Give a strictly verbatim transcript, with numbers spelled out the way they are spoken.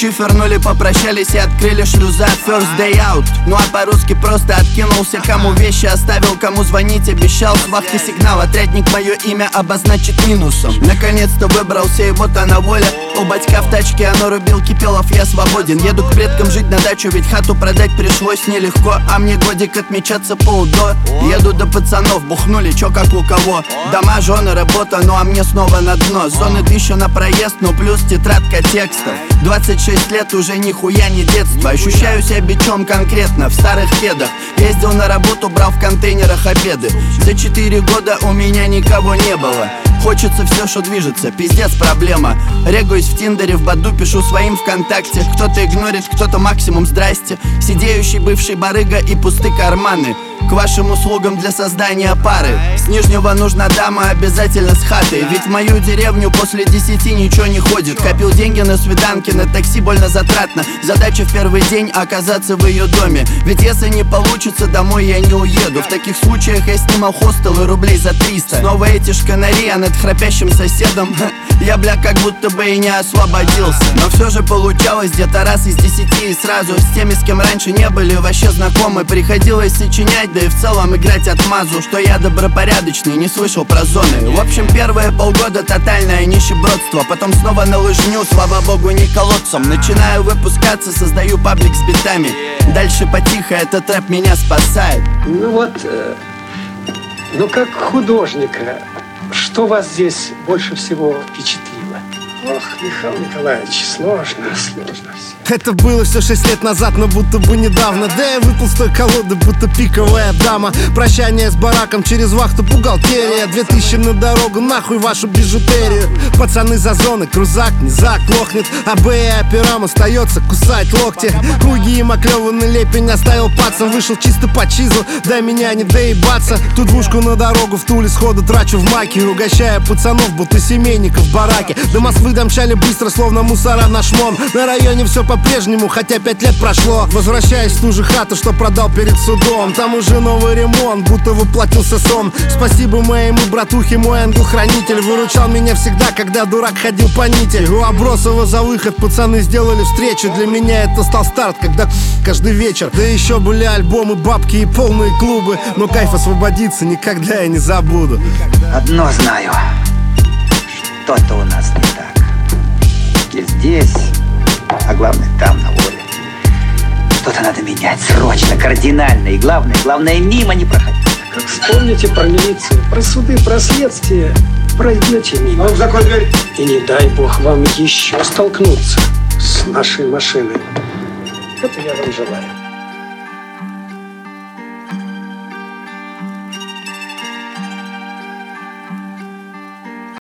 Чифернули, попрощались и открыли шлюза. First day out. Ну а по-русски просто откинулся. Кому вещи оставил, кому звонить обещал. С вахты сигнал, отрядник мое имя обозначит минусом. Наконец-то выбрался, и вот она воля. У батька в тачке, оно рубил Кипелов, я свободен. Еду к предкам жить на дачу, ведь хату продать пришлось нелегко. А мне годик отмечаться полдо. Еду до пацанов, бухнули, чё как у кого. Дома, жены, работа, ну а мне снова на дно. Зоны тысяча на проезд, ну плюс тетрадка текстов. Двадцать шесть лет уже нихуя не детство. Ощущаю себя бичом конкретно в старых кедах. Ездил на работу, брал в контейнерах обеды. За четыре года у меня никого не было. Хочется все, что движется, пиздец проблема. Регаюсь в Тиндере, в Баду, пишу своим ВКонтакте. Кто-то игнорит, кто-то максимум здрасте. Сидеющий бывший барыга и пусты карманы. К вашим услугам для создания пары. С Нижнего нужна дама, обязательно с хатой. Ведь в мою деревню после десяти ничего не ходит. Копил деньги на свиданки, на такси больно затратно. Задача в первый день оказаться в ее доме. Ведь если не получится, домой я не уеду. В таких случаях я снимал хостелы рублей за триста. Снова эти шканари, а над храпящим соседом я, бля, как будто бы и не освободился. Но все же получалось где-то раз из десяти. И сразу с теми, с кем раньше не были вообще знакомы, приходилось сочинять, да и в целом играть отмазу, что я добропорядочный, не слышал про зоны. В общем, первые полгода тотальное нищебродство. Потом снова на лыжню, слава богу, не колодцем. Начинаю выпускаться, создаю паблик с битами. Дальше потихо, этот рэп меня спасает. Ну вот, э, ну как художника, что вас здесь больше всего впечатлило? Ох, Михаил Николаевич, сложно, сложно все. Это было все шесть лет назад, но будто бы недавно. Да я выпал с той колоды, будто пиковая дама. Прощание с бараком, через вахту бухгалтерия. Две тысячи на дорогу, нахуй вашу бижутерию. Пацаны за зоны, крузак не заклохнет. А Б и операм остается кусать локти. Хуги и маклёванный лепень оставил пацан. Вышел чисто по чизу, дай меня не доебаться. Ту двушку на дорогу в Туле сходу трачу в маки. Угощая пацанов, будто семейников в бараке. До Москвы домчали быстро, словно мусора на шмон. На районе все по-прежнему, хотя пять лет прошло. Возвращаясь в ту же хату, что продал перед судом. Там уже новый ремонт, будто воплотился сон. Спасибо моему братухе, мой ангел-хранитель. Выручал меня всегда, когда дурак ходил по нити. У Абросова за выход пацаны сделали встречу. Для меня это стал старт, когда каждый вечер. Да еще были альбомы, бабки и полные клубы. Но кайф освободиться никогда я не забуду. Одно знаю, что-то у нас не так. И здесь, а главное там, на воле. Что-то надо менять срочно, кардинально. И главное, главное, мимо не проходить. Как вспомните про милицию, про суды, про следствие, пройдете мимо. Ну, закрой дверь. И не дай бог вам еще столкнуться с нашей машиной. Это я вам желаю.